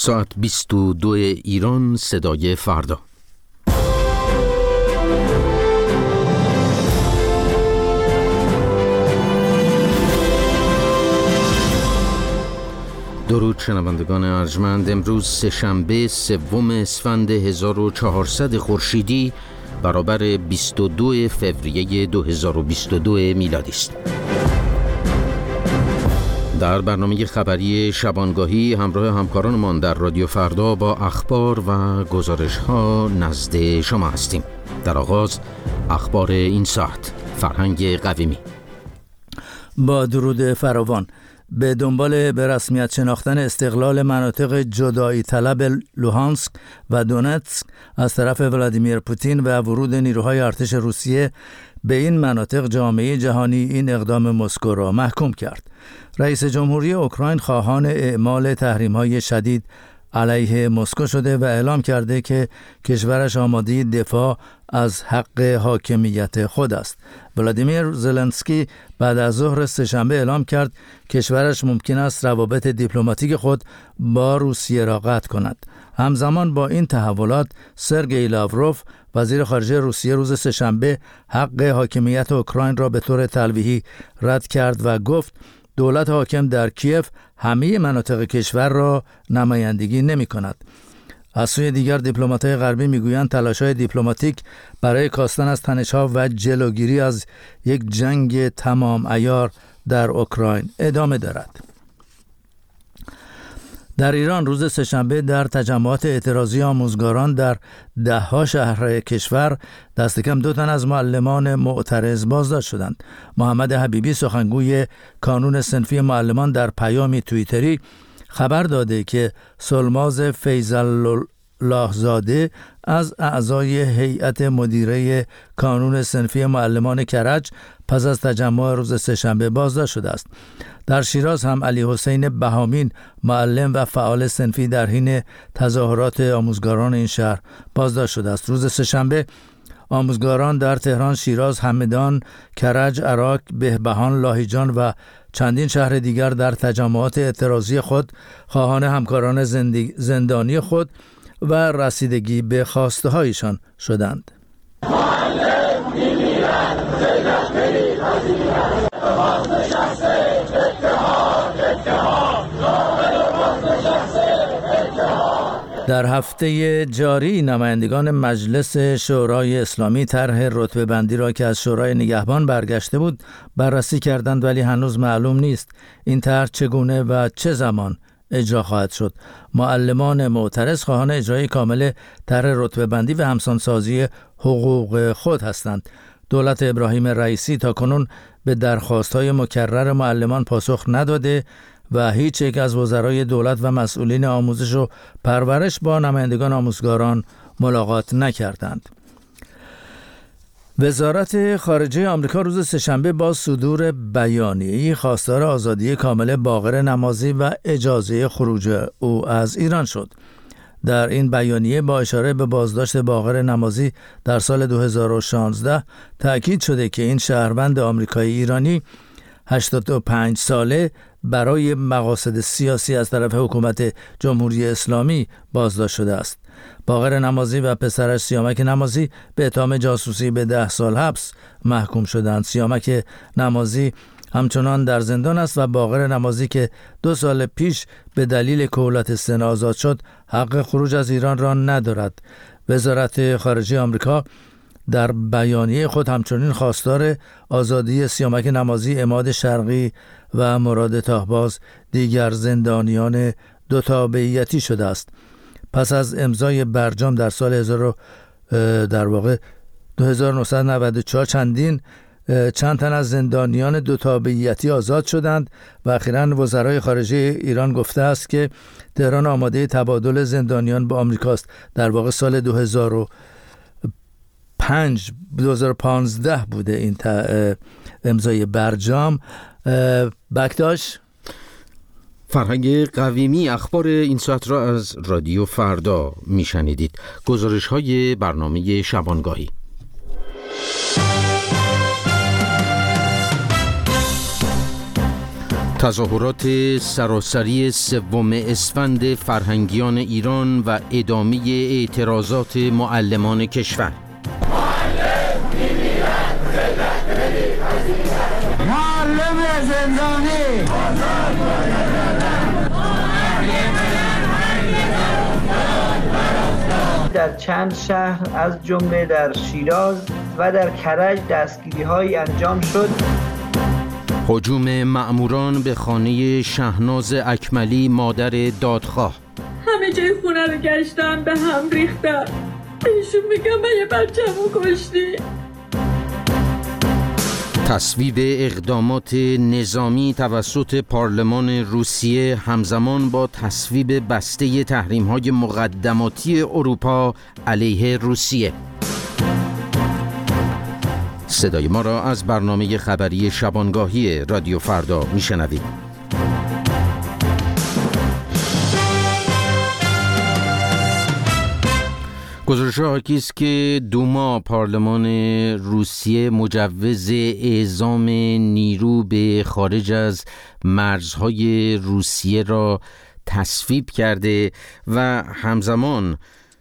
ساعت 22 ایران، صدای فردا. درود شنوندگان ارجمند. امروز سه‌شنبه 3 اسفند 1400 خورشیدی برابر 22 فوریه 2022 میلادی است. در برنامه خبری شبانگاهی همراه همکارانمان در رادیو فردا با اخبار و گزارش‌ها نزد شما هستیم. در آغاز اخبار این ساعت. فرهنگ قویمی. با درود فراوان. به دنبال به رسمیت شناختن استقلال مناطق جدایی طلب لوهانسک و دونتسک از طرف ولادیمیر پوتین و ورود نیروهای ارتش روسیه به این مناطق، جامعه جهانی این اقدام مسکو را محکوم کرد. رئیس جمهوری اوکراین خواهان اعمال تحریم‌های شدید علیه مسکو شده و اعلام کرده که کشورش آماده دفاع از حق حاکمیت خود است. ولادیمیر زلنسکی بعد از ظهر سه‌شنبه اعلام کرد کشورش ممکن است روابط دیپلماتیک خود با روسیه را قطع کند. همزمان با این تحولات، سرگئی لاوروف وزیر خارجه روسیه روز سه‌شنبه حق حاکمیت اوکراین را به طور تلویحی رد کرد و گفت دولت حاکم در کیف همه مناطق کشور را نمایندگی نمی کند. از سوی دیگر دیپلمات‌های غربی میگویند تلاش‌های دیپلماتیک برای کاستن از تنش‌ها و جلوگیری از یک جنگ تمام عیار در اوکراین ادامه دارد. در ایران روز سه‌شنبه در تجمعات اعتراضی آموزگاران در 10 شهر کشور دست کم 2 تن از معلمان معترض بازداشت شدند. محمد حبیبی سخنگوی کانون صنفی معلمان در پیامی توییتری خبر داده که سلماز فیض‌الله زاده از اعضای هیئت مدیره کانون صنفی معلمان کرج پس از تجمع روز سه‌شنبه بازداشت شده است. در شیراز هم علی حسین بهامین معلم و فعال صنفی در حین تظاهرات آموزگاران این شهر بازداشت شده است. روز سه‌شنبه آموزگاران در تهران، شیراز، همدان، کرج، عراق، بهبهان، لاهیجان و چندین شهر دیگر در تجمعات اعتراضی خود خواهان همکاران زندانی خود و رسیدگی به خواسته هایشان شدند. در هفته جاری نمایندگان مجلس شورای اسلامی طرح رتبه بندی را که از شورای نگهبان برگشته بود بررسی کردند، ولی هنوز معلوم نیست این طرح چگونه و چه زمان اجرا خواهد شد. معلمان معترض خواهان اجرای کامل طرح رتبه بندی و همسانسازی حقوق خود هستند. دولت ابراهیم رئیسی تاکنون به درخواست‌های مکرر معلمان پاسخ نداده و هیچ یک از وزرای دولت و مسئولین آموزش و پرورش با نمایندگان آموزگاران ملاقات نکردند. وزارت خارجه آمریکا روز سه‌شنبه با صدور بیانیه‌ای خواستار آزادی کامل باقر نمازی و اجازه خروج او از ایران شد. در این بیانیه با اشاره به بازداشت باقر نمازی در سال 2016 تأکید شده که این شهروند آمریکایی ایرانی 85 ساله برای مقاصد سیاسی از طرف حکومت جمهوری اسلامی بازداشت شده است. باقر نمازی و پسرش سیامک نمازی به اتهام جاسوسی به 10 سال حبس محکوم شدند. سیامک نمازی همچنان در زندان است و باقر نمازی که 2 سال پیش به دلیل کهولت سن آزاد شد حق خروج از ایران را ندارد. وزارت خارجه آمریکا در بیانیه خود همچنین خواستار آزادی سیامک نمازی، عماد شرقی و مراد تاهباز دیگر زندانیان 2 تابعیتی شده است. پس از امضای برجام در سال 2994 چند تن از زندانیان 2 تابعیتی آزاد شدند و اخیراً وزرای خارجه ایران گفته است که تهران آماده تبادل زندانیان با آمریکاست. در واقع سال 2015 بوده این امضای برجام. بکتاش. فرهنگ قویمی. اخبار این ساعت را از رادیو فردا میشنیدید. گزارش های برنامه شبانگاهی. تظاهرات سراسری 3 اسفند فرهنگیان ایران و ادامه اعتراضات معلمان کشور. معلم زندانی در چند شهر از جمله در شیراز و در کرج دستگیری‌هایی انجام شد. هجوم مأموران به خانه شهناز اکملی مادر دادخواه. همه جای خونه رو گشتم، به هم ریختم. بهشون میگم من یه بچه‌مو کشتی. تصویب اقدامات نظامی توسط پارلمان روسیه همزمان با تصویب بسته تحریم‌های مقدماتی اروپا علیه روسیه. صدای ما را از برنامه خبری شبانگاهی رادیو فردا میشنوید. گزارش حاکی است که دوما پارلمان روسیه مجوز اعزام نیرو به خارج از مرزهای روسیه را تصویب کرده و همزمان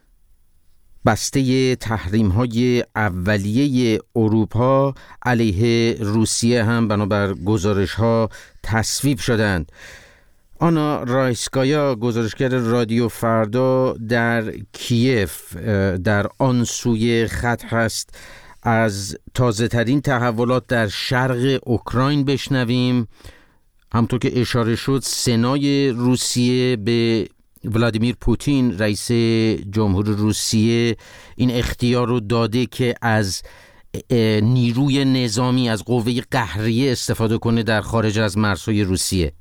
بسته تحریم‌های اولیه اروپا علیه روسیه هم بنابر گزارش‌ها تصویب شدند. آنا رایسکایا، گزارشگر رادیو فردا در کیف در آن سوی خط هست. از تازه ترین تحولات در شرق اوکراین بشنویم. همطور که اشاره شد، سنای روسیه به ولادیمیر پوتین رئیس جمهور روسیه این اختیار رو داده که از نیروی نظامی، از قوه قهریه استفاده کنه در خارج از مرزهای روسیه.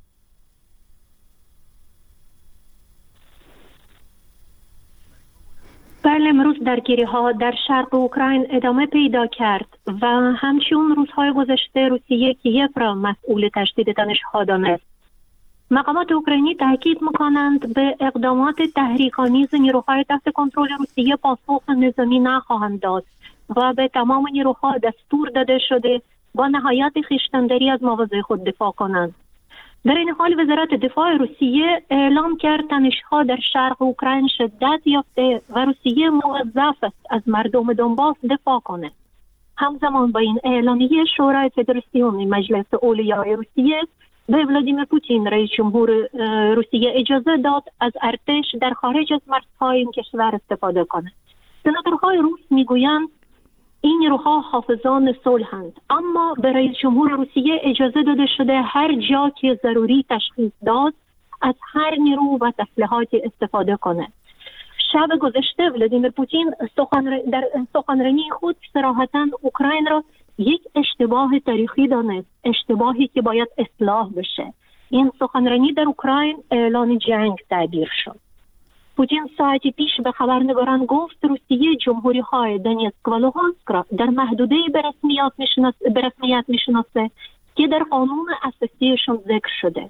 بله، امروز درگیری‌ها در شرق اوکراین ادامه پیدا کرد و همچون روزهای گذشته روسیه کیف را مسئول تشدید تنش‌ها دانست. مقامات اوکراینی تاکید می‌کنند به اقدامات تحریک‌آمیز نیروهای تحت کنترل روسیه پاسخ نظامی نخواهند داد و به تمام نیروها دستور داده شده با نهایت خویشتن‌داری از مواضع خود دفاع کنند. در این حال وزارت دفاع روسیه اعلام کرد تنش‌ها در شرق اوکراین شدت یافته و روسیه موظف است از مردم دونباس دفاع کند. همزمان با این اعلامیه شورای فدراسیون مجلس اولیای روسیه به ولادیمیر پوتین رئیس جمهور روسیه اجازه داد از ارتش در خارج از مرزهای این کشور استفاده کند. سناتورهای روس میگویند این نیروها حافظان صلحند، اما به رئیس جمهور روسیه اجازه داده شده هر جا که ضروری تشخیص داد از هر نیرو و تسلیحاتی استفاده کند. شب گذشته ولادیمیر پوتین در سخنرانی خود صراحتاً اوکراین را یک اشتباه تاریخی دانست، اشتباهی که باید اصلاح بشه. این سخنرانی در اوکراین اعلان جنگ تعبیر شد. پوتین ساعتی پیش به خبرنگاران گفت روسیه جمهوری‌های دونتسک و لوهانسک را در محدوده به رسمیت میشناسه که در قانون اساسیشون ذکر شده.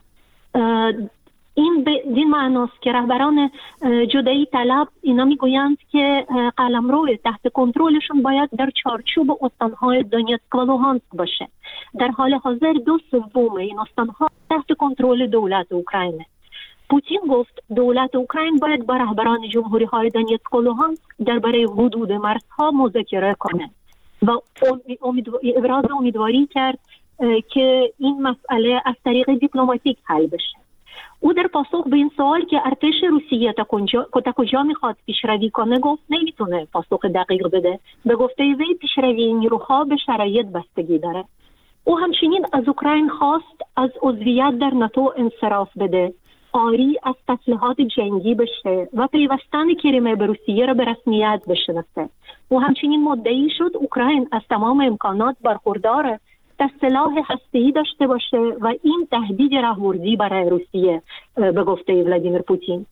این بدین معناست که رهبران جدایی طلب اینا میگویند که قلمرو تحت کنترلشون باید در چارچوب استانهای دونتسک و لوهانسک باشه. در حال حاضر 2/3 این استانها تحت کنترل دولت اوکراینه. پوتین گفت دولت اوکراین باید با رهبران جمهوری‌های دونتسک و لوهانسک درباره حدود مرزها مذاکره کنه و ابراز امیدواری کرد که این مسئله از طریق دیپلماتیک حل بشه. او در پاسخ به این سوال که ارتش روسیه تا کجا میخواد پیشروی کنه گفت نمیتونه پاسخ دقیق بده. به گفته وی پیشروی نیروها به شرایط بستگی داره. او همچنین از اوکراین خواست از عضویت در ناتو انصراف بده، آری از تسلیحات جنگی بشه و پیوستن کریمه به روسیه را به رسمیت بشناسه. او همچنین مدعی شد اوکراین از تمام امکانات برخوردار تا سلاح هسته‌ای داشته باشه و این تهدید راهبردی برای روسیه به گفته ولادیمیر پوتین.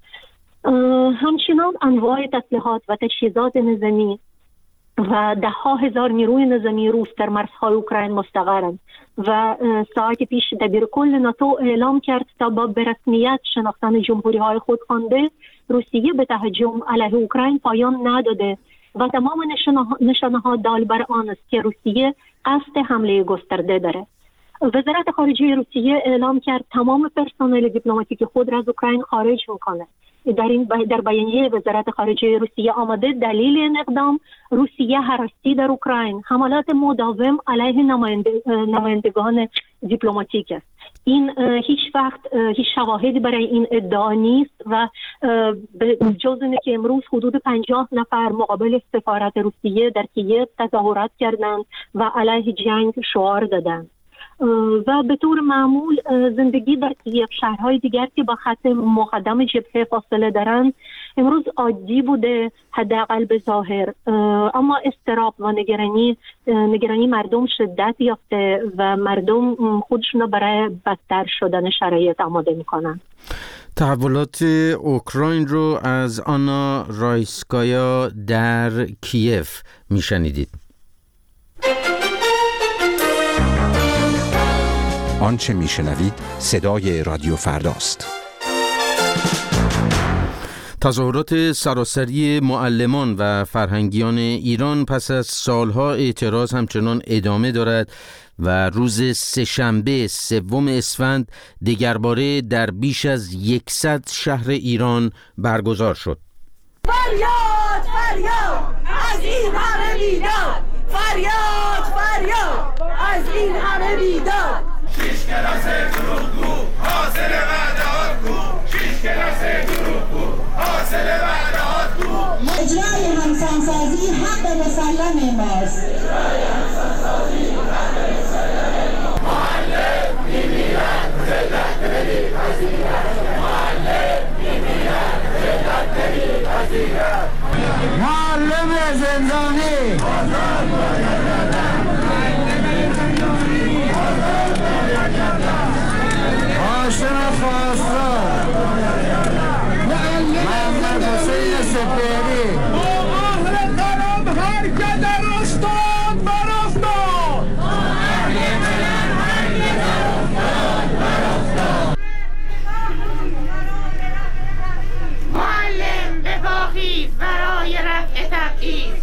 همچنان انواع تسلیحات و تجهیزات نظامی و 10,000 نیروی نظامی روس در مرزهای اوکراین مستقرند و ساعت پیش دبیرکل ناتو اعلام کرد تا با به رسمیت شناختن جمهوری‌های خودخوانده روسیه به تهجم علیه اوکراین پایان نداده و تمام نشانه‌ها دال بر آن است که روسیه قصد حمله گسترده داره. وزارت خارجه روسیه اعلام کرد تمام پرسنل دیپلماتیک خود را از اوکراین خارج میکنه. در بیانیه وزارت خارجه روسیه آمده دلیل این اقدام روسیه هراستی در اوکراین، حملات مداوم علیه نمایندگان دیپلماتیک است. این هیچ وقت هیچ شواهدی برای این ادعا نیست و جز اینه که امروز حدود 50 نفر مقابل سفارت روسیه در کییف تظاهرات کردند و علیه جنگ شعار دادند. و به طور معمول زندگی در کییف، شهرهای دیگر که با خط مقدم جبهه فاصله دارند، امروز عادی بوده حداقل به ظاهر، اما اضطراب و نگرانی مردم شدت یافته و مردم خودشون برای بدتر شدن شرایط آماده میکنن. تحولات اوکراین رو از آنا رایسکایا در کییف میشنیدید. آنچه میشنوید صدای رادیو فرداست. تظاهرات سراسری معلمان و فرهنگیان ایران پس از سالها اعتراض همچنان ادامه دارد و روز سه‌شنبه 3 اسفند دگرباره در بیش از 100 شهر ایران برگزار شد. فریاد فریاد از این همه بیداد، فریاد فریاد از این همه بیداد. 6 کلاس دروغگو حاصل وعدهات کو، 6 کلاس دروغگو حاصل وعدهات کو. اجرای همسانسازی حق مسلم ماست. معلم میمیرد ذلت نمیپذیرد، معلم میمیرد ذلت نمیپذیرد. معلم زندانی هاشم خواستار محمد حسین سپهری آهر قلم هر که در استاد برافتاد، معلم به باخیز برای رفع تبعیض.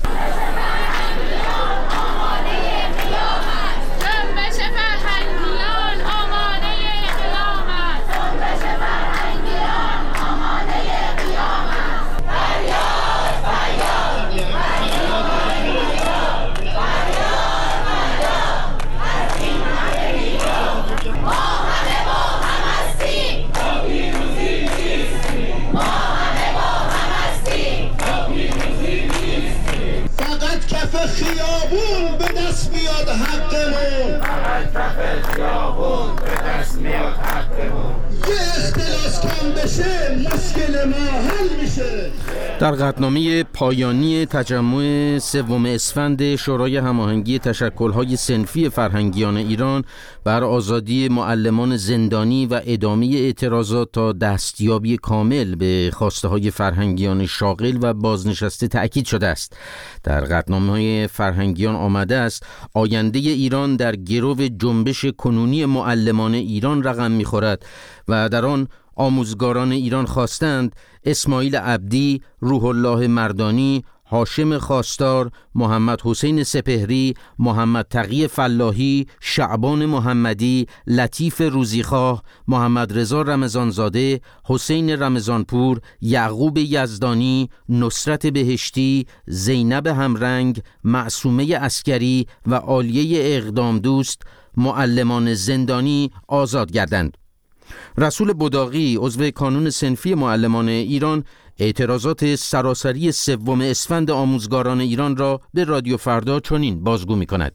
خیابون به دست میاد حقمون، کف خیابون به دست میاد حقمون. یه اختلاس کم بشه مشکل ما حل میشه. در قطعنامه پایانی تجمع 3 اسفند شورای هماهنگی تشکل‌های صنفی فرهنگیان ایران بر آزادی معلمان زندانی و ادامه اعتراضات تا دستیابی کامل به خواسته‌های فرهنگیان شاغل و بازنشسته تأکید شده است. در قطعنامه فرهنگیان آمده است آینده ایران در گرو جنبش کنونی معلمان ایران رقم می‌خورد و در آن آموزگاران ایران خواستند اسماعیل عبدی، روح الله مردانی، هاشم خواستار، محمد حسین سپهری، محمد تقی فلاحی، شعبان محمدی، لطیف روزیخواه، محمد رضا رمضانزاده، حسین رمضانپور، یعقوب یزدانی، نصرت بهشتی، زینب همرنگ، معصومه عسکری و عالیه اقدام دوست معلمان زندانی آزاد گردند. رسول بداغی عضو کانون صنفی معلمان ایران اعتراضات سراسری 3 اسفند آموزگاران ایران را به رادیو فردا چنین بازگو می‌کند.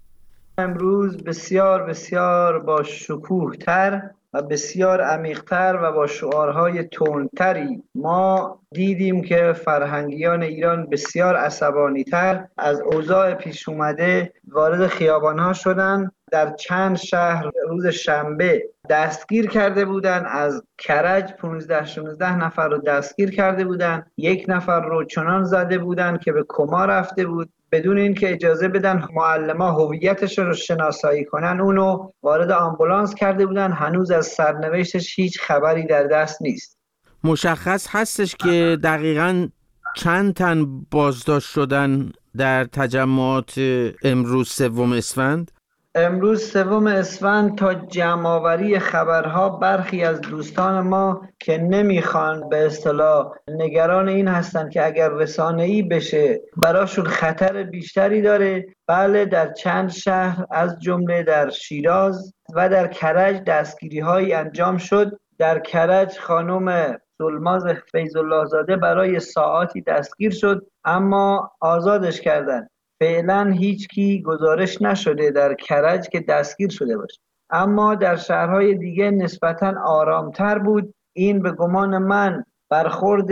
امروز بسیار بسیار با شکوه تر و بسیار عمیق‌تر و با شعارهای تندتری ما دیدیم که فرهنگیان ایران بسیار عصبانی‌تر از اوضاع پیش اومده وارد خیابان‌ها شدند. در چند شهر روز شنبه دستگیر کرده بودن، از کرج 15-16 نفر رو دستگیر کرده بودن، 1 نفر رو چنان زده بودن که به کما رفته بود، بدون اینکه اجازه بدن معلما هویتش رو شناسایی کنن اونو وارد آمبولانس کرده بودن. هنوز از سرنوشتش هیچ خبری در دست نیست. مشخص هستش که دقیقاً چند تن بازداشت شدن در تجمعات امروز 3 اسفند؟ امروز 3 اسفند تا جمع‌آوری خبرها برخی از دوستان ما که نمیخوان به اصطلاح نگران این هستند که اگر رسانه‌ای بشه براشون خطر بیشتری داره. بله، در چند شهر از جمله در شیراز و در کرج دستگیری‌هایی انجام شد. در کرج خانم سلماز فیض‌الله زاده برای ساعاتی دستگیر شد اما آزادش کردند. فعلا هیچکی گزارش نشده در کرج که دستگیر شده باشه، اما در شهرهای دیگه نسبتاً آرامتر بود. این به گمان من برخورد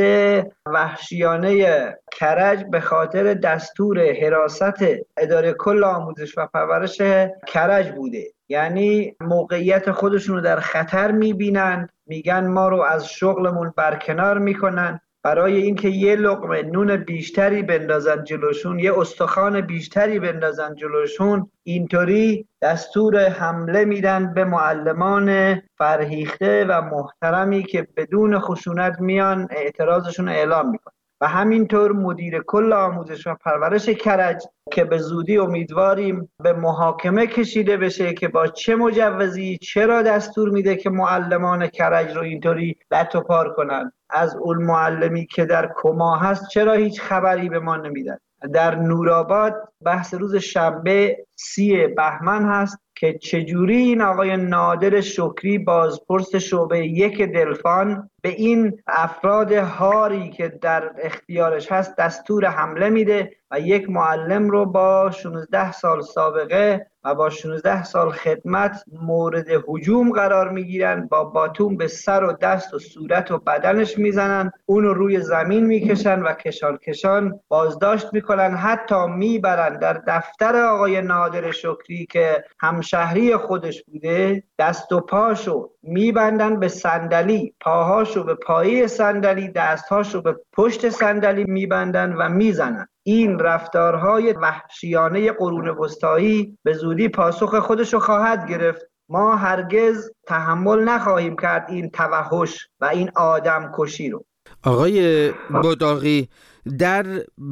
وحشیانه کرج به خاطر دستور حراست اداره کل آموزش و پرورش کرج بوده. یعنی موقعیت خودشون رو در خطر میبینند، میگن ما رو از شغلمون برکنار میکنن برای اینکه یه لقمه نون بیشتری بندازن جلوشون، یه استخوان بیشتری بندازن جلوشون. اینطوری دستور حمله میدن به معلمان فرهیخته و محترمی که بدون خشونت میان اعتراضشون اعلام میکنن. و همینطور مدیر کل آموزش و پرورش کرج که به زودی امیدواریم به محاکمه کشیده بشه که با چه مجوزی چرا دستور میده که معلمان کرج رو اینطوری لت و پار کنن. از اون معلمی که در کما هست چرا هیچ خبری به ما نمیدن. در نورآباد بحث روز شنبه 30 بهمن هست که چجوری این آقای نادر شکری بازپرس شعبه 1 دلفان به این افراد هاری که در اختیارش هست دستور حمله میده و یک معلم رو با 16 سال سابقه و با 16 سال خدمت مورد هجوم قرار میگیرن، با باتوم به سر و دست و صورت و بدنش میزنن، اون رو روی زمین میکشن و کشان کشان بازداشت میکنن. حتی میبرن در دفتر آقای نادر شکری که همشهری خودش بوده، دست و پاشو میبندن به صندلی، پاهاشو به پایه صندلی، دستهاشو به پشت صندلی میبندن و میزنن. این رفتارهای وحشیانه قرون وسطایی به زودی پاسخ خودشو خواهد گرفت. ما هرگز تحمل نخواهیم کرد این توحش و این آدم کشی رو. آقای باداغی، در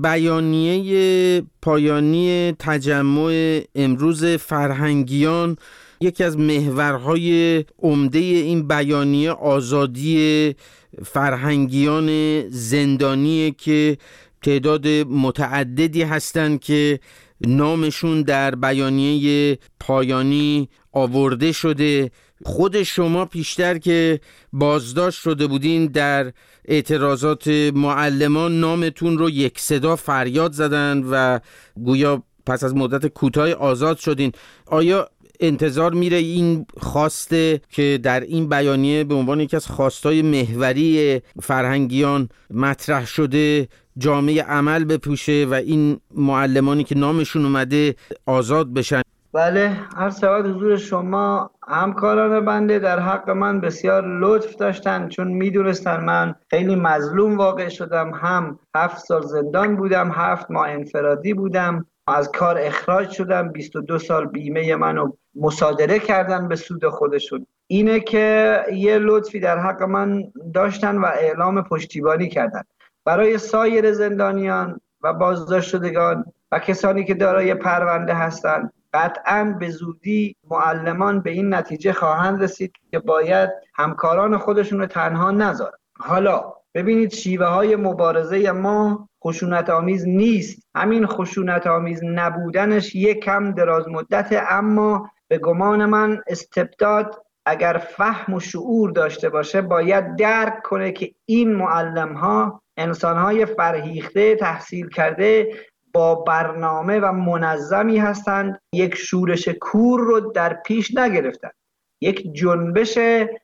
بیانیه پایانی تجمع امروز فرهنگیان یکی از محورهای عمده این بیانیه آزادی فرهنگیان زندانیه که تعداد متعددی هستند که نامشون در بیانیه پایانی آورده شده. خود شما پیشتر که بازداشت شده بودین در اعتراضات معلمان نامتون رو یک صدا فریاد زدن و گویا پس از مدت کوتاه آزاد شدین. آیا انتظار میره این خواسته که در این بیانیه به عنوان یکی از خواستای محوری فرهنگیان مطرح شده جامعه عمل بپوشه و این معلمانی که نامشون اومده آزاد بشن؟ بله، هر سواد حضور شما. همکاران بنده در حق من بسیار لطف داشتن چون میدونستن من خیلی مظلوم واقع شدم. هم 7 سال زندان بودم، 7 ماه انفرادی بودم، از کار اخراج شدم، 22 سال بیمه منو مصادره کردن به سود خودشون. اینه که یه لطفی در حق من داشتن و اعلام پشتیبانی کردن. برای سایر زندانیان و بازداشت شدگان و کسانی که دارای پرونده هستند قطعاً به زودی معلمان به این نتیجه خواهند رسید که باید همکاران خودشون رو تنها نذارن. حالا ببینید شیوه های مبارزه ما خشونت آمیز نیست. همین خشونت آمیز نبودنش یک کم دراز مدته، اما به گمان من استبداد اگر فهم و شعور داشته باشه باید درک کنه که این معلم ها انسان های فرهیخته تحصیل کرده با برنامه و منظمی هستند. یک شورش کور رو در پیش نگرفتند، یک جنبش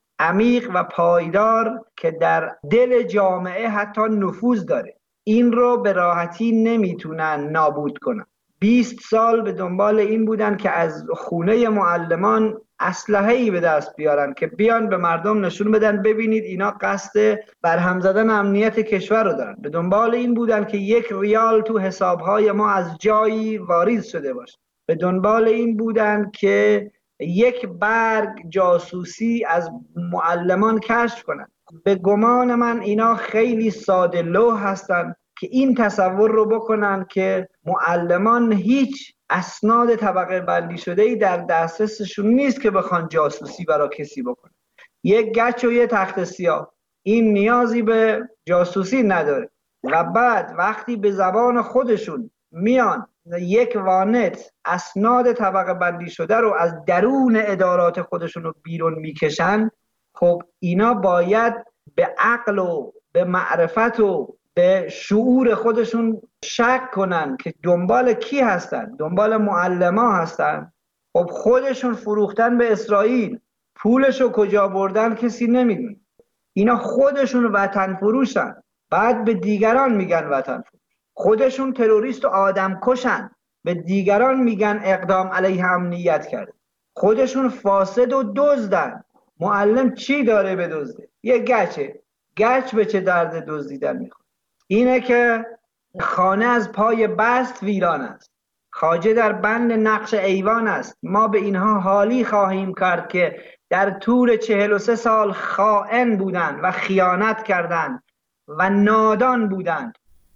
عمیق و پایدار که در دل جامعه حتی نفوذ داره، این رو به راحتی نمیتونن نابود کنن. 20 سال به دنبال این بودن که از خونه معلمان اسلحه‌ای به دست بیارن که بیان به مردم نشون بدن ببینید اینا قصد برهم زدن امنیت کشور رو دارن. به دنبال این بودن که 1 ریال تو حسابهای ما از جایی واریز شده باشه. به دنبال این بودن که 1 برگ جاسوسی از معلمان کشف کنن. به گمان من اینا خیلی ساده لوح هستن که این تصور رو بکنن که معلمان هیچ اسناد طبقه بندی شده‌ای در دسترسشون نیست که بخوان جاسوسی برای کسی بکنن. یک گچ و یک تخت سیاه این نیازی به جاسوسی نداره و بعد وقتی به زبان خودشون میان یک وانت اسناد طبقه بندی شده رو از درون ادارات خودشون رو بیرون میکشن، خب اینا باید به عقل و به معرفت و به شعور خودشون شک کنن که دنبال کی هستن، دنبال معلما هستن. خب خودشون فروختن به اسرائیل، پولشو کجا بردن کسی نمیدونه. اینا خودشون وطن فروشن، بعد به دیگران میگن وطن فروش. خودشون تروریست و آدم کشن، به دیگران میگن اقدام علیه امنیت کرده. خودشون فاسد و دزدن. معلم چی داره به دزده؟ یه گچه. گچ به چه درد دزدیدن میخواد؟ اینه که خانه از پای بست ویران است، خواجه در بند نقش ایوان است. ما به اینها حالی خواهیم کرد که در طول 43 سال خائن بودند و خیانت کردند و نادان بودند.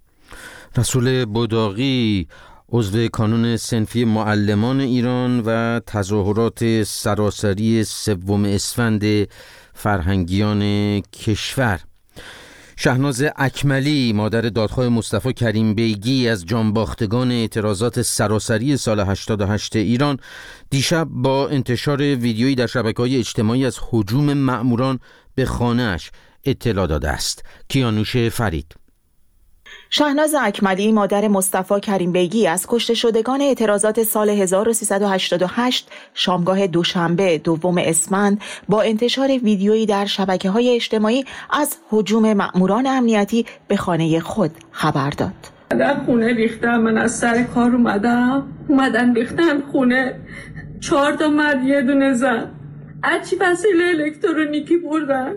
رسول بوداقی، عضو کانون صنفی معلمان ایران و تظاهرات سراسری 3 اسفند فرهنگیان کشور. شهناز اکملی، مادر دادخواه مصطفی کریم بیگی از جانباختگان اعتراضات سراسری سال 88 ایران، دیشب با انتشار ویدیویی در شبکه‌های اجتماعی از هجوم مأموران به خانه‌اش اطلاع داده است. کیانوش فرید. شهناز اکملی، مادر مصطفی کریم بیگی از کشته شدگان اعتراضات سال 1388 شامگاه دوشنبه 2 اسفند با انتشار ویدیویی در شبکه‌های اجتماعی از هجوم مأموران امنیتی به خانه خود خبر داد. در خونه ریختم، من از سر کار اومدن ریختن خونه، 4 تا مرد، 1 دونه زن، هرچی وسیله الکترونیکی بردن،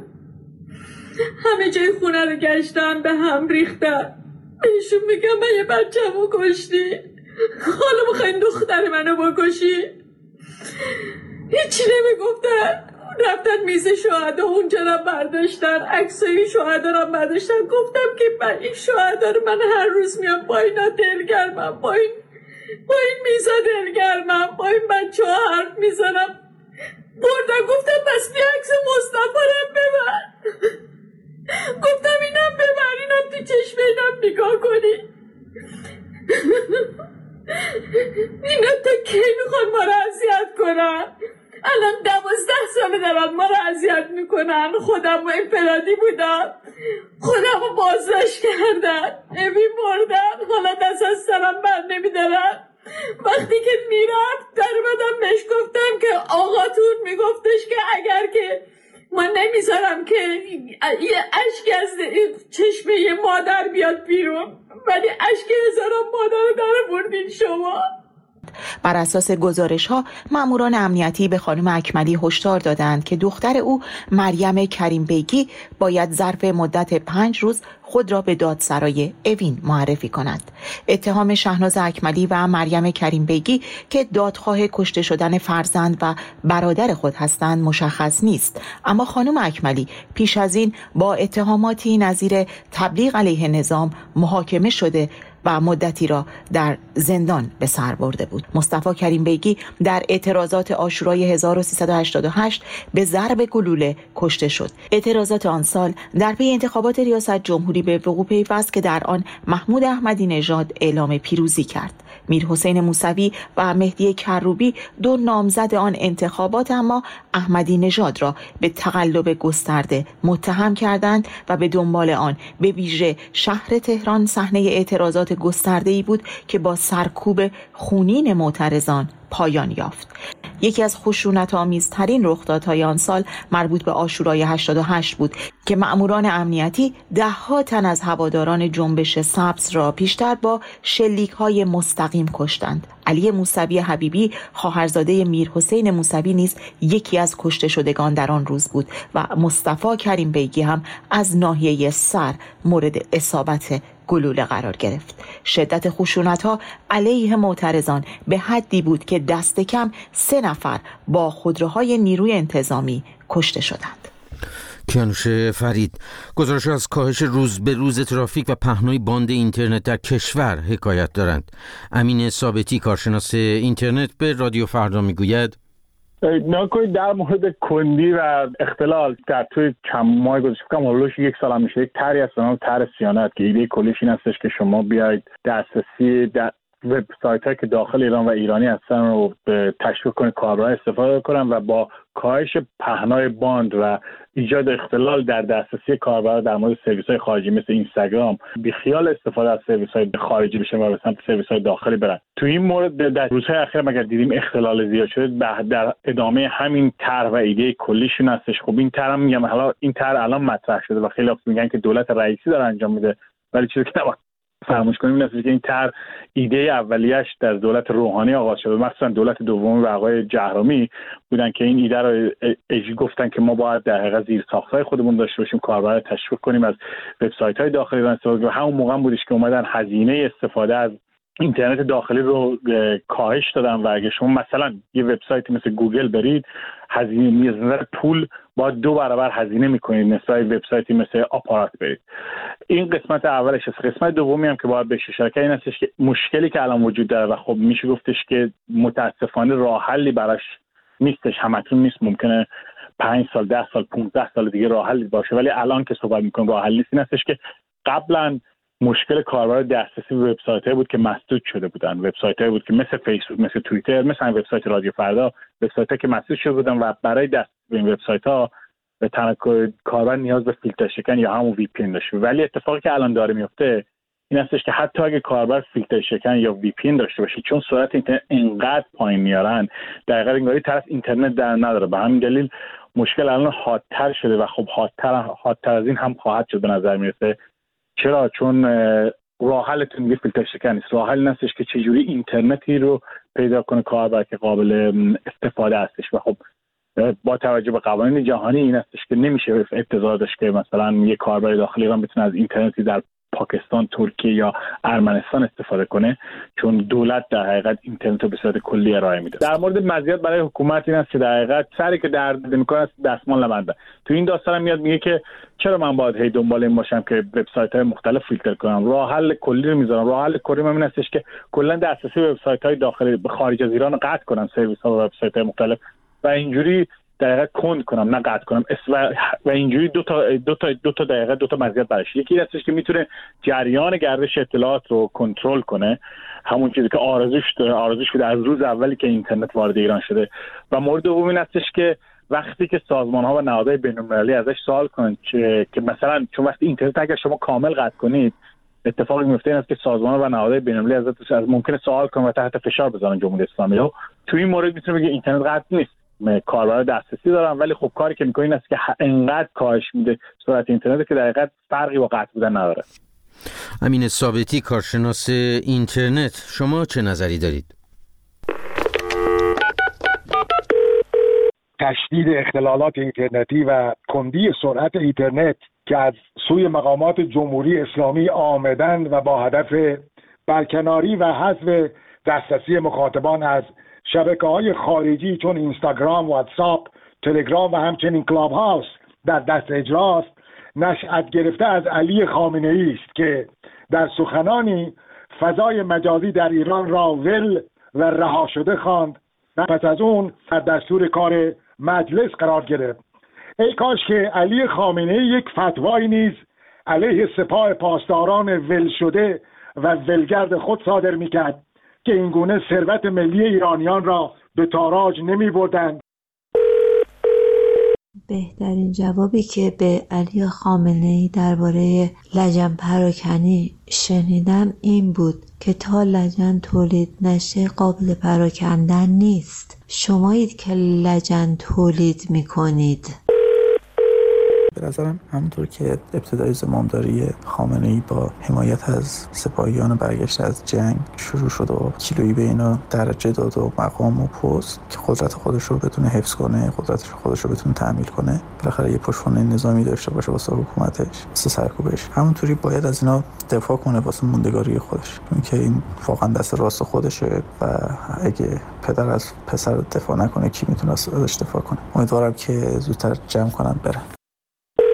همه جای خونه رو گشتن، به هم ریختن. بهشون میگم من یه بچه‌مو کشتی، حالا میخواین دختر منو بکشی؟ هیچی نمیگفتن. رفتن میز شهدا، اونجا رو برداشتن، عکسای شهدا رو برداشتن. گفتم که من این شهدا رو من هر روز میام با اینا دلگرمم، با این میزا دلگرمم، با این بچه‌ها حرف میزنم. بردن گفتم پس بیا عکس مصطفی رو ببر. گفتم اینم ببر، اینم تو چشم اینم نگاه کنی. اینا تا کی میخوان ما رو اذیت کنن؟ الان 12 ساله دارن ما رو اذیت میکنن. خودم انفرادی بودم، خودم رو بازداشت کردن، ابی مردن، حالا دست از سرم بر نمیدارن. وقتی که میرفت در اومدم بهش گفتم که آقاتون میگفتش که اگر که من نمیذارم که یه اشک از چشم یه مادر بیاد بیرون، ولی اشک هزاران مادر داره بردین شما. بر اساس گزارش‌ها ماموران امنیتی به خانم اکملی هشدار دادند که دختر او مریم کریم بیگی باید ظرف مدت 5 روز خود را به دادسرای اوین معرفی کند. اتهام شهناز اکملی و مریم کریم بیگی که دادخواه کشته شدن فرزند و برادر خود هستند مشخص نیست، اما خانم اکملی پیش از این با اتهاماتی نظیر تبلیغ علیه نظام محاکمه شده و مدتی را در زندان به سر برده بود. مصطفی کریم بیگی در اعتراضات عاشورای 1388 به ضرب گلوله کشته شد. اعتراضات آن سال در پی انتخابات ریاست جمهوری به وقوع پیوست که در آن محمود احمدی نژاد اعلام پیروزی کرد. میرحسین موسوی و مهدی کروبی 2 نامزد آن انتخابات، اما احمدی نژاد را به تقلب گسترده متهم کردند و به دنبال آن به ویژه شهر تهران صحنه اعتراضات گسترده‌ای بود که با سرکوب خونین معترضان پایان یافت. یکی از خشونت‌آمیزترین رخدادهای آن سال مربوط به عاشورای 88 بود که مأموران امنیتی 10 تن از هواداران جنبش سبز را پیشتر با شلیک‌های مستقیم کشتند. علی موسوی حبیبی، خواهرزاده میرحسین موسوی نیز یکی از کشته شدگان در آن روز بود و مصطفی کریم بیگی هم از ناحیه سر مورد اصابت گلوله قرار گرفت. شدت خشونت‌ها علیه معترضان به حدی بود که دست کم 3 نفر با خودروهای نیروی انتظامی کشته شدند. کیانوش فرید، گزارش از کاهش روز به روز ترافیک و پهنای باند اینترنت در کشور حکایت دارند. امین ثابتی، کارشناس اینترنت، به رادیو فردا میگوید ناکنید در مورد کندی و اختلال در توی چند ماه گذشته فکرم حلوش 1 سال هم میشه، یک طرحی هست به نام طرح سیانت که ایده کلیش این هستش که شما بیاید دسترسی وبسایت‌هایی که داخل ایران و ایرانی هستن رو تشویق کنید کاربران استفاده کنن و با کاهش پهنای باند و ایجاد اختلال در دسترسی کاربران در مورد سرویس‌های خارجی مثل اینستاگرام بیخیال استفاده از سرویس‌های خارجی بشن و به سمت سرویس‌های داخلی برن. تو این مورد در روزهای اخیر مگر دیدیم اختلال زیاد شده، در ادامه همین طرح و ایده کلیشون هستش. خب این طرح میگم حالا این طرح الان مطرح شده و خیلی میگن که دولت رئیسی داره انجام میده، ولی چیزی که فراموش کنیم این است که این طرح ایده اولیه‌اش در دولت روحانی آغاز شده، مثلا دولت دوم و آقای جهرومی بودن که این ایده رو گفتن که ما باید در حقیقت زیرساخت‌های خودمون داشته باشیم، کاربران تشویق کنیم از وبسایت‌های داخلی و استفاده کنیم. همون موقع بودش که اومدن هزینه استفاده از اینترنت داخلی رو کاهش دادن و اگه شما مثلا یه وبسایت مثل گوگل برید، هزینه نظر پول با 2 برابر هزینه میکنید نسبت به وبسایتی مثل آپارات برید. این قسمت اولش است. قسمت دومی هم که باید بهش اشاره کنم این هستش که مشکلی که الان وجود داره و خب میشه گفتش که متاسفانه راه حلی براش نیستش، همکنون نیست، ممکنه 5 سال 10 سال 15 سال دیگه راه حلی باشه، ولی الان که صحبت میکنم راه حل نیست. این هستش که قبلا مشکل کاربر دسترسی به وبسایت‌های بود که مسدود شده بودن، وبسایت‌های بود که مثل فیسبوک، مثل توییتر، مثل وبسایت رادیو فردا، وبسایت‌ها که مسدود شده بودن و برای دسترسی به این وبسایت‌ها به کاربر نیاز به فیلتر شکن یا همون وی پی ان داشته. ولی اتفاقی که الان داره میفته این هستش که حتی اگه کاربر فیلتر شکن یا وی پی ان داشته باشه، چون سرعت اینترنت انقدر پایین میارن دقیقاً انگاری طرف اینترنت در نداره. به همین دلیل مشکل الان حادتر شده و خب حادتر از این هم خواهد شد به نظر میرسه. چرا؟ چون راه حلتون میگه فیلتر شکن نیست، راه حل هستش که چجوری اینترنتی رو پیدا کنه کاربر که قابل استفاده هستش. و خب با توجه به قوانین جهانی این هستش که نمیشه انتظار داشت که مثلا یه کاربر داخل ایران بتونه از اینترنتی در پاکستان، ترکیه یا ارمنستان استفاده کنه، چون دولت در حقیقت اینترنت رو به صورت کلی ارائه میده. در مورد مزیت برای حکومت این است که در حقیقت سری که درد میکنه است دستمال نبنده. تو این داستان میاد میگه که چرا من باید هی دنبال این باشم که وبسایت‌های مختلف فیلتر کنم، راه حل کلی رو میذارم. راه حل کلی من این استش که کلا دسترسی به وبسایت‌های داخلی به خارج از ایران رو قطع کنم، سرویس‌ها و وبسایت‌های مختلف، و اینجوری دقیقاً کند کنم نه قطع کنم، و اینجوری دو تا مزیت برش. یکی هستش که میتونه جریان گردش اطلاعات رو کنترل کنه، همون چیزی که آرزوش بوده از روز اولی که اینترنت وارد ایران شده. و مورد دوم این هستش که وقتی که سازمان‌ها و نهادهای بین‌المللی ازش سوال کنن که مثلا چون وقتی اینترنت اگر شما کامل قطع کنید اتفاقی میفته این است که سازمان‌ها و نهادهای بین‌المللی از ممکنه سوال کنن و تحت فشار بذارن جمهوری اسلامی رو. تو این مورد میتونه بگه اینترنت قطع نیست، کاربر دسترسی دارن، ولی خب کاری که میکنه این است که انقدر کاهش میده سرعت اینترنت که در حقیقت فرقی با قطع بودن نداره. امین ثابتی، کارشناس اینترنت، شما چه نظری دارید؟ تشدید اختلالات اینترنتی و کندی سرعت اینترنت که از سوی مقامات جمهوری اسلامی آمدن و با هدف برکناری و حذف دسترسی مخاطبان از شبکه‌های خارجی چون اینستاگرام، واتساپ، تلگرام و همچنین کلاب هاوس در دست اجراست، نشأت گرفته از علی خامنه‌ای است که در سخنانی فضای مجازی در ایران را ول و رها شده خواند و پس از اون در دستور کار مجلس قرار گرفت. ای کاش که علی خامنه‌ای یک فتوایی نیز علیه سپاه پاسداران ول شده و ولگرد خود صادر می‌کرد که اینگونه ثروت ملی ایرانیان را به تاراج نمی بردند. بهترین جوابی که به علی خامنه‌ای درباره لجن پراکنی شنیدم این بود که تا لجن تولید نشه قابل پراکندن نیست. شمایید که لجن تولید میکنید. به نظرم همونطور که ابتدای زمامداری خامنه‌ای با حمایت از سپاهیان برگشته از جنگ شروع شد و کیلویی به اینا درجه داد و مقام و پست که قدرت خودش رو بتونه حفظ کنه، قدرت خودش رو بتونه تعمیل کنه، بالاخره یه پشتوانه نظامی داشته باشه واسه حکومتش، واسه سرکوبش. همونطوری باید از اینا دفاع کنه واسه موندگاری خودش، چون که این واقعا دست راست خودشه و اگه پدر از پسر دفاع نکنه کی میتونه ازش دفاع کنه؟ امیدوارم که زودتر جمع کنن برن.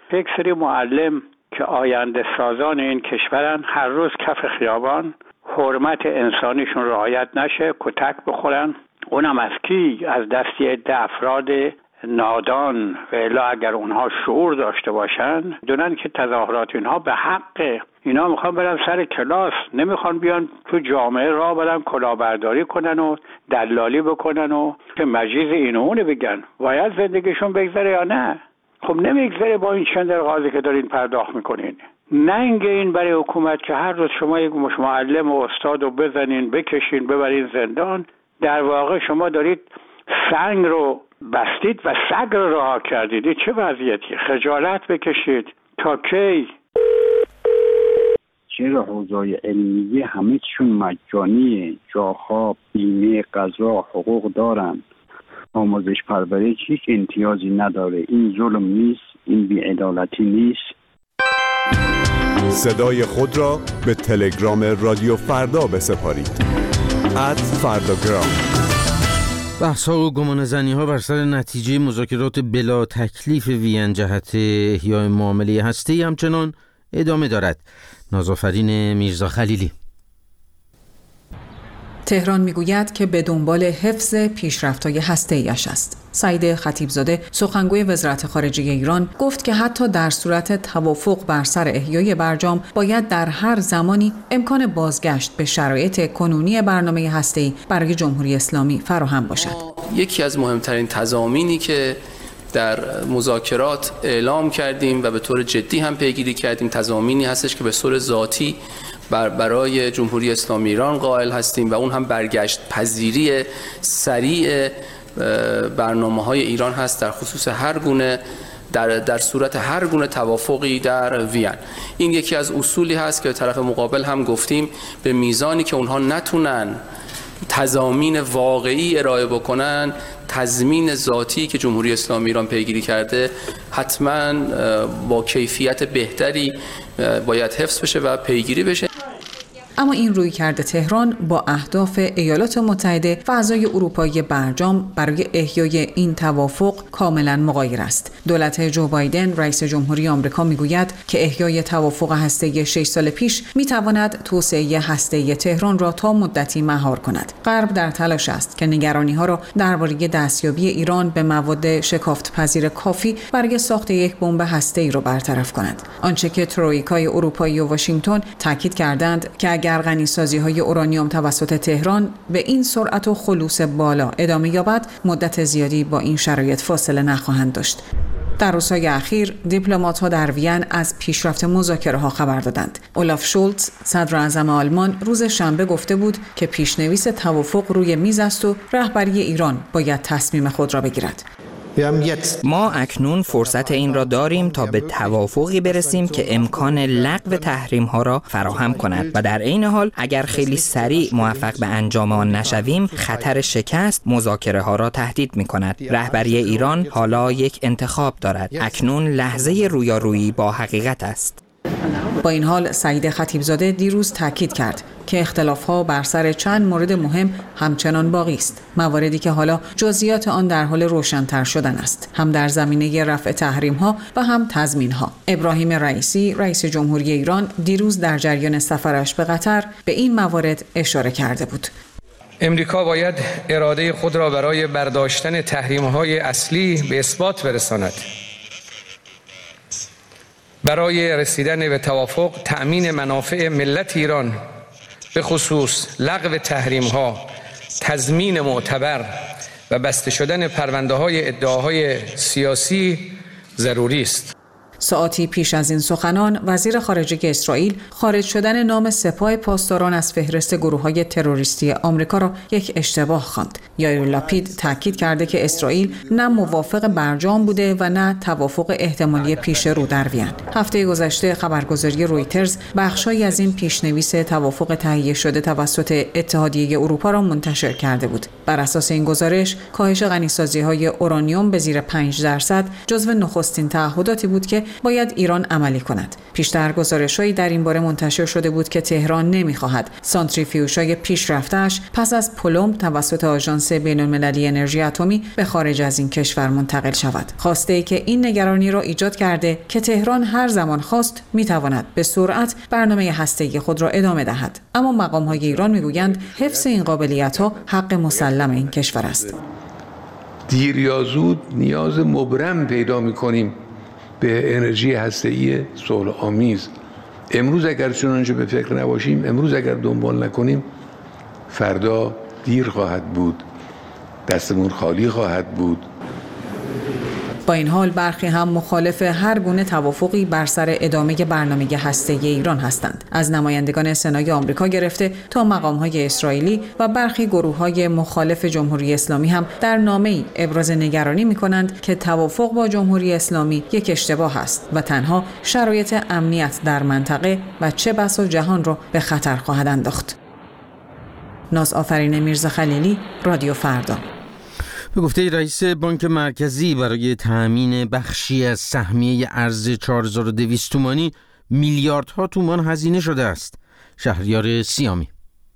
یک سری معلم که آینده سازان این کشورن هر روز کف خیابان، حرمت انسانیشون رعایت نشه، کتک بخورن. اونم از کی؟ از دستی عده افراد نادان. و الا اگر اونها شعور داشته باشن دونن که تظاهرات اینها به حق، اینا میخوان برن سر کلاس، نمیخوان بیان تو جامعه راه برن کلاهبرداری کنن و دلالی بکنن و که مجیز اینو اونه بگن. باید زندگیشون بگذره یا نه؟ خب نمیگذره با این چندرغازی که دارین پرداخت میکنین. ننگ این برای حکومت که هر روز شما یک معلم و استاد رو بزنین، بکشین، ببرین زندان. در واقع شما دارید سنگ رو بستید و سگ رو رها کردید. این چه وضعیتی؟ خجالت بکشید. تا کی؟ چرا حوزه‌های علمیه همه چیشون مجانیه؟ جاها، بیمه، غذا، حقوق دارن. آموزش پرورش هیچ امتیازی نداره. این ظلم نیست؟ این بی‌عدالتی نیست؟ صدای خود را به تلگرام رادیو فردا بسپارید. @فرداگرام. بحث‌ها و گمانه‌زنی‌ها بر سر نتیجه مذاکرات بلا تکلیف وین جهت احیای معامله هسته‌ای همچنان ادامه دارد. نازآفرین میرزا خلیلی. تهران میگوید که به دنبال حفظ پیشرفت‌های هسته‌ای‌اش است. سعید خطیبزاده سخنگوی وزارت خارجه ایران گفت که حتی در صورت توافق بر سر احیای برجام باید در هر زمانی امکان بازگشت به شرایط کنونی برنامه هسته‌ای برای جمهوری اسلامی فراهم باشد. یکی از مهمترین تضامینی که در مذاکرات اعلام کردیم و به طور جدی هم پیگیری کردیم تضامینی هستش که به صورت ذاتی برای جمهوری اسلامی ایران قائل هستیم و اون هم برگشت پذیری سریع برنامه‌های ایران هست در خصوص هر گونه در صورت هر گونه توافقی در وین. این یکی از اصولی هست که طرف مقابل هم گفتیم به میزانی که اونها نتونن تضامین واقعی ارائه بکنن، تضمین ذاتی که جمهوری اسلامی ایران پیگیری کرده حتما با کیفیت بهتری باید حفظ بشه و پیگیری بشه. اما این رویکرد تهران با اهداف ایالات متحده و اعضای اروپایی برجام برای احیای این توافق کاملا مغایر است. دولت جو بایدن رئیس جمهوری آمریکا میگوید که احیای توافق هسته‌ای 6 سال پیش میتواند توسعه هسته‌ای تهران را تا مدتی مهار کند. غرب در تلاش است که نگرانی‌ها را درباره دستیابی ایران به مواد شکافت‌پذیر کافی برای ساخت یک بمب هسته‌ای را برطرف کند. آنچه که ترویکای اروپایی و واشنگتن تاکید کردند که اگر غنی‌سازی‌های اورانیوم توسط تهران به این سرعت و خلوص بالا ادامه یابد، مدت زیادی با این شرایط فاصله نخواهند داشت. در روزهای اخیر دیپلمات‌ها در وین از پیشرفت مذاکره‌ها خبر دادند. اولاف شولتز صدر اعظم آلمان روز شنبه گفته بود که پیشنویس توافق روی میز است و رهبری ایران باید تصمیم خود را بگیرد. ما اکنون فرصت این را داریم تا به توافقی برسیم که امکان لغو تحریم‌ها را فراهم کند و در عین حال اگر خیلی سریع موفق به انجام آن نشویم خطر شکست مذاکره‌ها را تهدید می‌کند. رهبری ایران حالا یک انتخاب دارد. اکنون لحظه رویارویی با حقیقت است. با این حال سعید خطیبزاده دیروز تاکید کرد که اختلاف‌ها بر سر چند مورد مهم همچنان باقی است، مواردی که حالا جزئیات آن در حال روشن‌تر شدن است، هم در زمینه رفع تحریم‌ها و هم تضمین‌ها. ابراهیم رئیسی رئیس جمهوری ایران دیروز در جریان سفرش به قطر به این موارد اشاره کرده بود. امریکا باید اراده خود را برای برداشتن تحریم‌های اصلی به اثبات برساند. برای رسیدن به توافق تأمین منافع ملت ایران به خصوص لغو تحریم‌ها، تضمین معتبر و بسته شدن پرونده‌های ادعاهای سیاسی ضروری است. ساعتی پیش از این سخنان وزیر خارجه اسرائیل خارج شدن نام سپاه پاسداران از فهرست گروه‌های تروریستی آمریکا را یک اشتباه خواند. یائیر لاپید تاکید کرده که اسرائیل نه موافق برجام بوده و نه توافق احتمالی پیش رو در وین. هفته گذشته خبرگزاری رویترز بخشی از این پیشنویس توافق تهیه شده توسط اتحادیه اروپا را منتشر کرده بود. بر اساس این گزارش کاهش غنی‌سازی‌های اورانیوم به زیر 5% جزو نخستین تعهداتی بود که باید ایران عملی کند. پیشتر گزارش‌هایی در این باره منتشر شده بود که تهران نمی‌خواهد سانتریفیوژهای پیشرفته‌اش پس از پلم توسط آژانس بین‌المللی انرژی اتمی به خارج از این کشور منتقل شود. خواسته‌ای که این نگرانی را ایجاد کرده که تهران هر زمان خواست می‌تواند به سرعت برنامه هسته‌ای خود را ادامه دهد. اما مقام‌های ایران می‌گویند حفظ این قابلیت‌ها حق مسلم این کشور است. دیر یا زود نیاز مبرم پیدا می‌کنیم به انرژی هسته‌ای صلح‌آمیز. امروز اگر چنانچه به فکر نباشیم، امروز اگر دنبال نکنیم، فردا دیر خواهد بود، دستمون خالی خواهد بود. با این حال برخی هم مخالف هر گونه توافقی بر سر ادامه برنامه هسته‌ای ایران هستند. از نمایندگان سنای آمریکا گرفته تا مقام‌های اسرائیلی و برخی گروه‌های مخالف جمهوری اسلامی هم در نامه‌ای ابراز نگرانی می‌کنند که توافق با جمهوری اسلامی یک اشتباه است و تنها شرایط امنیت در منطقه و چه بسا جهان را به خطر خواهد انداخت. نازآفرین میرزاخلیلی، رادیو فردا. به گفته رئیس بانک مرکزی برای تأمین بخشی از سهمیه ارز 4200 تومانی میلیاردها تومان هزینه شده است. شهریار سیامی: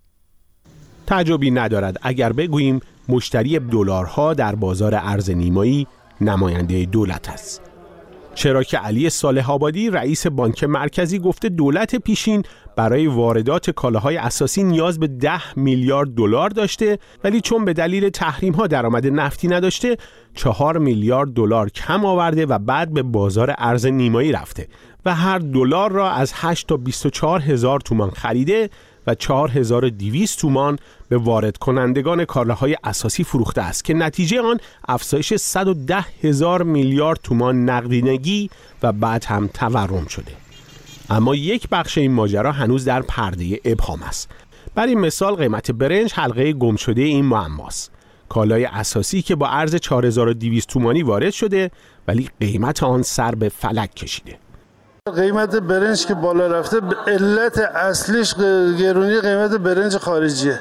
تعجبی ندارد اگر بگوییم مشتری دلارها در بازار ارز نیمایی نماینده دولت است. چرا که علی صالح آبادی رئیس بانک مرکزی گفته دولت پیشین برای واردات کالاهای اساسی نیاز به 10 میلیارد دلار داشته، ولی چون به دلیل تحریم‌ها درآمد نفتی نداشته 4 میلیارد دلار کم آورده و بعد به بازار ارز نیمایی رفته و هر دلار را از 8 تا 24 هزار تومان خریده و 4200 تومان به وارد کنندگان کالاهای اساسی فروخته است که نتیجه آن افزایش 110 هزار میلیارد تومان نقدینگی و بعد هم تورم شده. اما یک بخش این ماجرا هنوز در پرده ابهام است. برای مثال قیمت برنج حلقه گم شده این معماست. کالای اساسی که با ارز 4200 تومانی وارد شده ولی قیمت آن سر به فلک کشیده. قیمت برنج که بالا رفته علت اصلیش گرونی قیمت برنج خارجیه.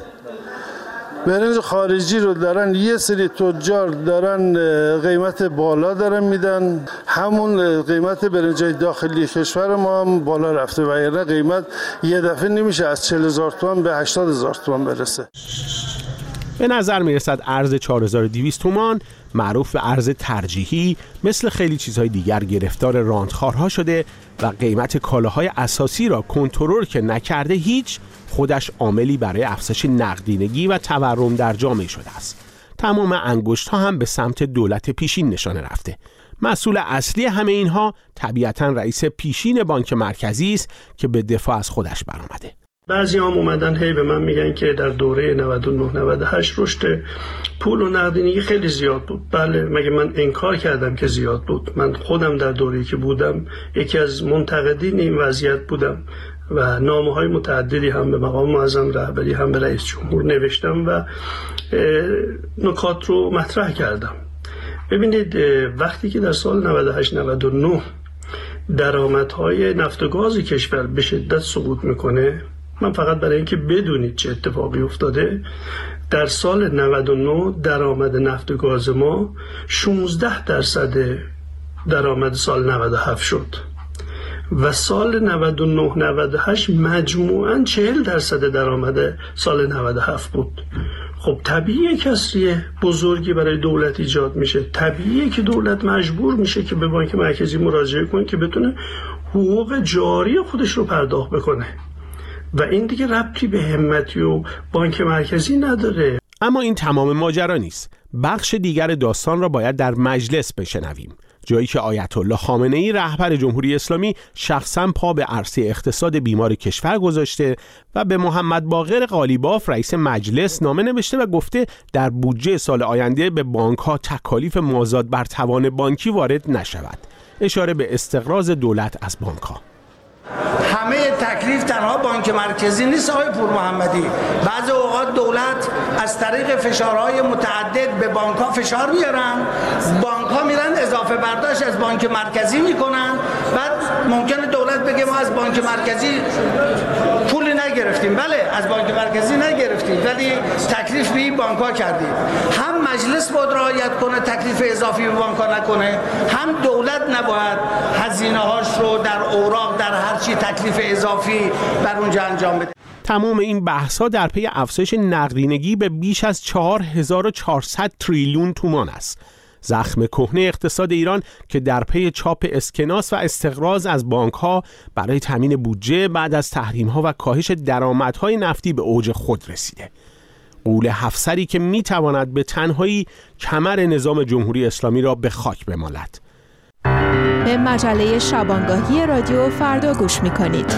برنج خارجی رو دارن یه سری تجار دارن قیمت بالا دارن میدن، همون قیمت برنجای داخلی کشور ما هم بالا رفته و یعنی قیمت یه دفعه نمیشه از 40,000 تومان به 80,000 تومان برسه. به نظر میرسد ارز 4200 تومان معروف به ارز ترجیحی مثل خیلی چیزهای دیگر گرفتار رانتخوارها شده و قیمت کالاهای اساسی را کنترل که نکرده هیچ خودش عاملی برای افزایش نقدینگی و تورم در جامعه شده است. تمام انگشت‌ها هم به سمت دولت پیشین نشانه رفته. مسئول اصلی همه اینها طبیعتاً رئیس پیشین بانک مرکزی است که به دفاع از خودش برآمده. بعضی هم اومدن هی به من میگن که در دوره 99-98 رشد پول و نقدینگی خیلی زیاد بود. بله، مگه من انکار کردم که زیاد بود؟ من خودم در دوره‌ای که بودم یکی از منتقدین این وضعیت بودم و نامه‌های متعددی هم به مقام معظم رهبری هم به رئیس جمهور نوشتم و نکات رو مطرح کردم. ببینید، وقتی که در سال 98-99 درآمدهای نفت و گاز کشور به شدت سقوط میکنه، من فقط برای اینکه بدونید چه اتفاقی افتاده، در سال 99 درآمد نفت و گاز ما 16% درآمد سال 97 شد و سال 99-98 مجموعاً 40% درآمد سال 97 بود. خب طبیعیه کسری بزرگی برای دولت ایجاد میشه، طبیعیه که دولت مجبور میشه که به بانک مرکزی مراجعه کنه که بتونه حقوق جاری خودش رو پرداخت بکنه و این دیگه ربطی به همتی و بانک مرکزی نداره. اما این تمام ماجرا نیست. بخش دیگر داستان را باید در مجلس بشنویم، جایی که آیت الله خامنه‌ای رهبر جمهوری اسلامی شخصاً پا به عرصه اقتصاد بیمار کشور گذاشته و به محمد باقر قالیباف رئیس مجلس نامه نوشته و گفته در بودجه سال آینده به بانک‌ها تکالیف مازاد بر توان بانکی وارد نشود. اشاره به استقراض دولت از بانک‌ها. همه تکلیف تنها بانک مرکزی نیست آقای پور محمدی. بعضی اوقات دولت از طریق فشارهای متعدد به بانک‌ها فشار میارن، بانک‌ها میرن اضافه برداشت از بانک مرکزی میکنن، بعد ممکنه دولت بگه ما از بانک مرکزی پولی نگرفتیم، بله از بانک مرکزی نگرفتیم، ولی تکلیف به این بانک‌ها کردیم. هم مجلس باید رعایت کنه، تکلیف اضافی به بانک‌ها نکنه، هم دولت نباید هزینه‌هاش رو در اوراق در هر چی تکلیف اضافی بر اونجا انجام بده. تمام این بحث‌ها در پی افزایش نقدینگی به بیش از 4400 تریلیون تومان است. زخم کهنه اقتصاد ایران که در پی چاپ اسکناس و استقراض از بانک‌ها برای تامین بودجه بعد از تحریم‌ها و کاهش درآمدهای نفتی به اوج خود رسیده. غول 7 سری که می‌تواند به تنهایی کمر نظام جمهوری اسلامی را به خاک بمالد. به مجله شبانگاهی رادیو فردا گوش می‌کنید.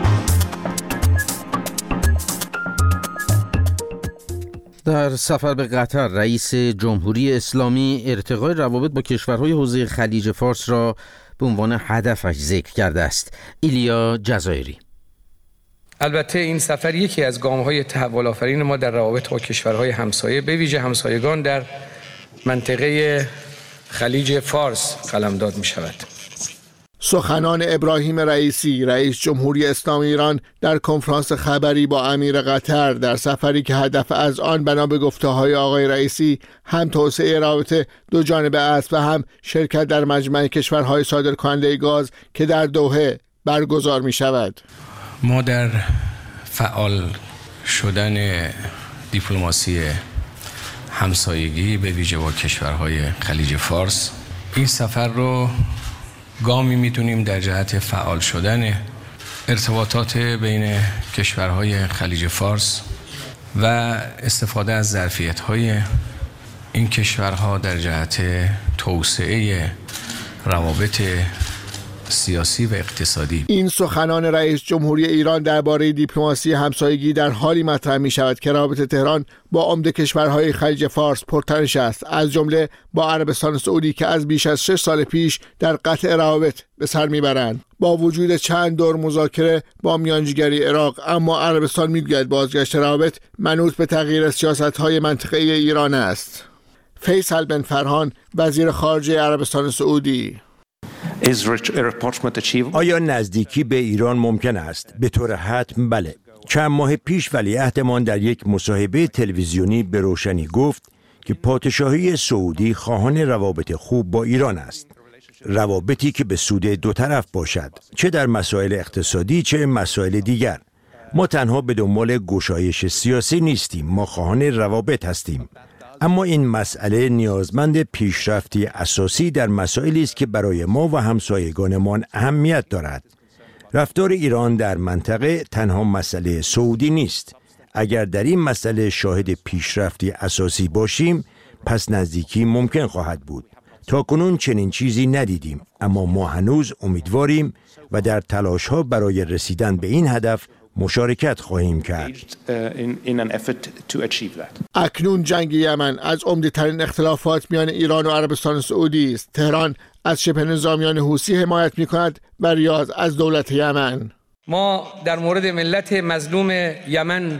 در سفر به قطر رئیس جمهوری اسلامی ارتقای روابط با کشورهای حوزه خلیج فارس را به عنوان هدفش ذکر کرده است. ایلیا جزایری. البته این سفر یکی از گام‌های تحول آفرین ما در روابط با کشورهای همسایه به ویژه همسایگان در منطقه خلیج فارس قلمداد می‌شود. سخنان ابراهیم رئیسی رئیس جمهوری اسلامی ایران در کنفرانس خبری با امیر قطر در سفری که هدف از آن بنا به گفته‌های آقای رئیسی هم توسعه روابط دو جانبه است و هم شرکت در مجمع کشورهای صادرکننده گاز که در دوحه برگزار می شود. ما در فعال شدن دیپلماسی همسایگی به ویژه با کشورهای خلیج فارس این سفر رو گامی میتونیم در جهت فعال شدن ارتباطات بین کشورهای خلیج فارس و استفاده از ظرفیت‌های این کشورها در جهت توسعه روابط سیاسی و اقتصادی. این سخنان رئیس جمهوری ایران درباره دیپلماسی همسایگی در حالی مطرح می شود که روابط تهران با عمده کشورهای خلیج فارس پرتنش است، از جمله با عربستان سعودی که از بیش از 6 سال پیش در قطع روابط به سر میبرند. با وجود چند دور مذاکره با میانجیگری عراق، اما عربستان میگوید بازگشت روابط منوط به تغییر سیاست‌های منطقه‌ای ایران است. فیصل بن فرهان وزیر خارجه عربستان سعودی: آیا نزدیکی به ایران ممکن است؟ به طور حتم بله. چند ماه پیش ولیعهدمان در یک مصاحبه تلویزیونی به روشنی گفت که پادشاهی سعودی خواهان روابط خوب با ایران است. روابطی که به سود دو طرف باشد، چه در مسائل اقتصادی چه مسائل دیگر. ما تنها به دنبال گشایش سیاسی نیستیم، ما خواهان روابط هستیم. اما این مسئله نیازمند پیشرفتی اساسی در مسائلی است که برای ما و همسایگانمان اهمیت دارد. رفتار ایران در منطقه تنها مسئله سعودی نیست. اگر در این مسئله شاهد پیشرفتی اساسی باشیم، پس نزدیکی ممکن خواهد بود. تاکنون چنین چیزی ندیدیم، اما ما هنوز امیدواریم و در تلاش‌ها برای رسیدن به این هدف مشارکت خواهیم کرد. اکنون جنگ یمن از عمده‌ترین اختلافات میان ایران و عربستان سعودی است. تهران از شبه نظامیان حوثی حمایت می‌کند و ریاض از دولت یمن. ما در مورد ملت مظلوم یمن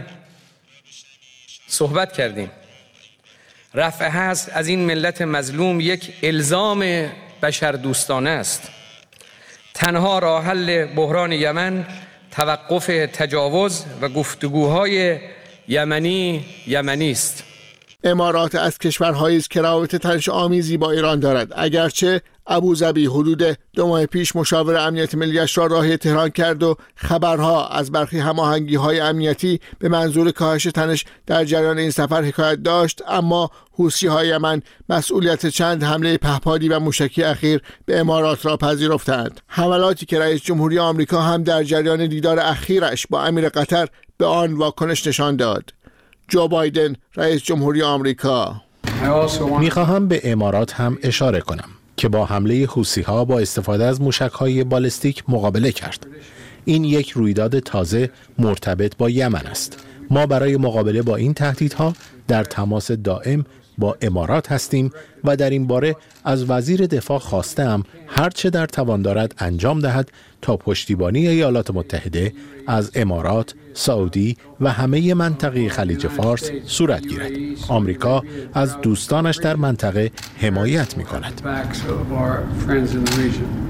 صحبت کردیم. رفع حظر از این ملت مظلوم یک الزام بشردوستانه است. تنها راه حل بحران یمن توقف تجاوز و گفتگوهای یمنی است. امارات از کشورهایی است که روابط تنش‌آمیزی با ایران دارد، اگرچه ابوظبی حدود 2 ماه پیش مشاور امنیت ملی‌اش را راهی تهران کرد و خبرها از برخی هماهنگی‌های امنیتی به منظور کاهش تنش در جریان این سفر حکایت داشت، اما حوثی‌های یمن مسئولیت چند حمله پهپادی و موشکی اخیر به امارات را پذیرفتند. حملاتی که رئیس جمهوری آمریکا هم در جریان دیدار اخیرش با امیر قطر به آن واکنش نشان داد. جو بایدن رئیس جمهوری آمریکا: میخواهم به امارات هم اشاره کنم که با حمله حوثی‌ها با استفاده از موشک‌های بالستیک مقابله کرد. این یک رویداد تازه مرتبط با یمن است. ما برای مقابله با این تهدیدها در تماس دائم با امارات هستیم و در این باره از وزیر دفاع خواستم هر چه در توان دارد انجام دهد تا پشتیبانی ایالات متحده از امارات، سعودی و همه منطقه خلیج فارس صورت گیرد. آمریکا از دوستانش در منطقه حمایت می کند.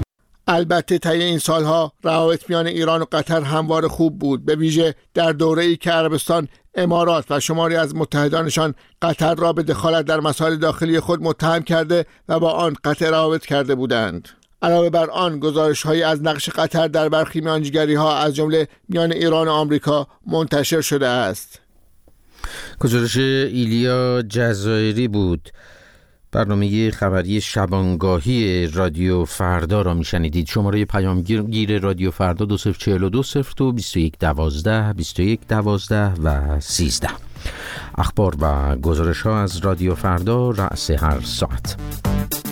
البته طی این سالها روابط میان ایران و قطر همواره خوب بود، به ویژه در دوره‌ای که عربستان، امارات و شماری از متحدانشان قطر را به دخالت در مسائل داخلی خود متهم کرده و با آن قطع روابط کرده بودند. علاوه بر آن گزارش‌هایی از نقش قطر در برخی میانجیگری‌ها از جمله میان ایران و آمریکا منتشر شده است. گزارش ایلیا جزایری بود. برنامه خبری شبانگاهی رادیو فردا را میشنیدید. شماره پیامگیر رادیو فردا 2042 02 21 12 21 12 و 13. اخبار و گزارش ها از رادیو فردا رأس هر ساعت.